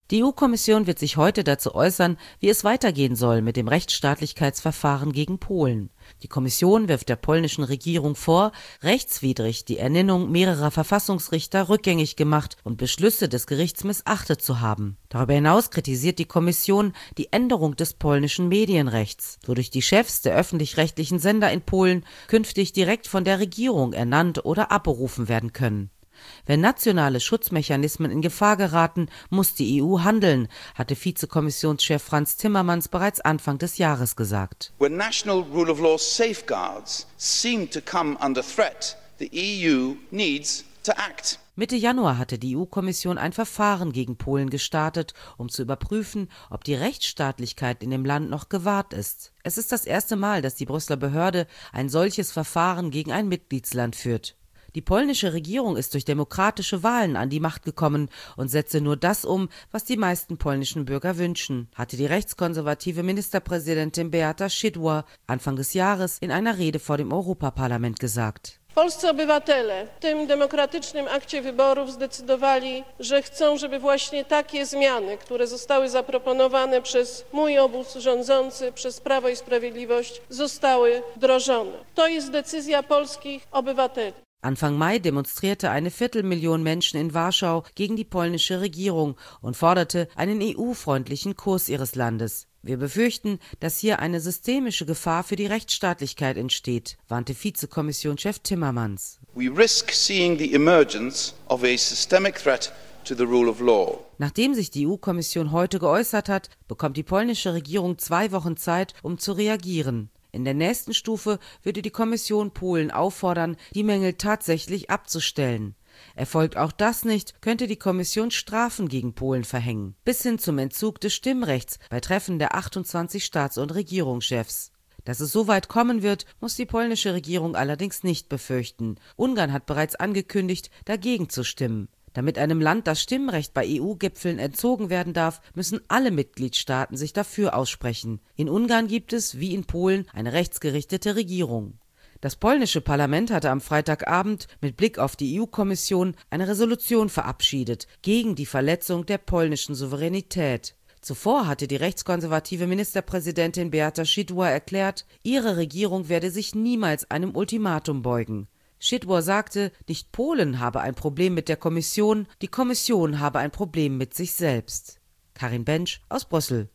Die EU-Kommission wird sich heute dazu äußern, wie es weitergehen soll mit dem Rechtsstaatlichkeitsverfahren gegen Polen. Die Kommission wirft der polnischen Regierung vor, rechtswidrig die Ernennung mehrerer Verfassungsrichter rückgängig gemacht und Beschlüsse des Gerichts missachtet zu haben. Darüber hinaus kritisiert die Kommission die Änderung des polnischen Medienrechts, wodurch die Chefs der öffentlich-rechtlichen Sender in Polen künftig direkt von der Regierung ernannt oder abberufen werden können. Wenn nationale Schutzmechanismen in Gefahr geraten, muss die EU handeln, hatte Vizekommissionschef Frans Timmermans bereits Anfang des Jahres gesagt. When national rule of law safeguards seem to come under threat, the EU needs to act. Mitte Januar hatte die EU-Kommission ein Verfahren gegen Polen gestartet, um zu überprüfen, ob die Rechtsstaatlichkeit in dem Land noch gewahrt ist. Es ist das erste Mal, dass die Brüsseler Behörde ein solches Verfahren gegen ein Mitgliedsland führt. Die polnische Regierung ist durch demokratische Wahlen an die Macht gekommen und setze nur das um, was die meisten polnischen Bürger wünschen, hatte die rechtskonservative Ministerpräsidentin Beata Szydło Anfang des Jahres in einer Rede vor dem Europaparlament gesagt. Polscy obywatele w tym demokratycznym akcie wyborów zdecydowali, że chcą, żeby właśnie takie zmiany, które zostały zaproponowane przez mój obóz rządzący, przez Prawo i Sprawiedliwość, zostały wdrożone. To jest decyzja polskich obywateli. Anfang Mai demonstrierte eine Viertelmillion Menschen in Warschau gegen die polnische Regierung und forderte einen EU-freundlichen Kurs ihres Landes. Wir befürchten, dass hier eine systemische Gefahr für die Rechtsstaatlichkeit entsteht, warnte Vizekommissionschef Timmermans. We risk seeing the emergence of a systemic threat to the rule of law. Nachdem sich die EU-Kommission heute geäußert hat, bekommt die polnische Regierung 2 Wochen Zeit, um zu reagieren. In der nächsten Stufe würde die Kommission Polen auffordern, die Mängel tatsächlich abzustellen. Erfolgt auch das nicht, könnte die Kommission Strafen gegen Polen verhängen, bis hin zum Entzug des Stimmrechts bei Treffen der 28 Staats- und Regierungschefs. Dass es so weit kommen wird, muss die polnische Regierung allerdings nicht befürchten. Ungarn hat bereits angekündigt, dagegen zu stimmen. Damit einem Land das Stimmrecht bei EU-Gipfeln entzogen werden darf, müssen alle Mitgliedstaaten sich dafür aussprechen. In Ungarn gibt es, wie in Polen, eine rechtsgerichtete Regierung. Das polnische Parlament hatte am Freitagabend mit Blick auf die EU-Kommission eine Resolution verabschiedet gegen die Verletzung der polnischen Souveränität. Zuvor hatte die rechtskonservative Ministerpräsidentin Beata Szydło erklärt, ihre Regierung werde sich niemals einem Ultimatum beugen. Szydło sagte, nicht Polen habe ein Problem mit der Kommission, die Kommission habe ein Problem mit sich selbst. Karin Bensch aus Brüssel.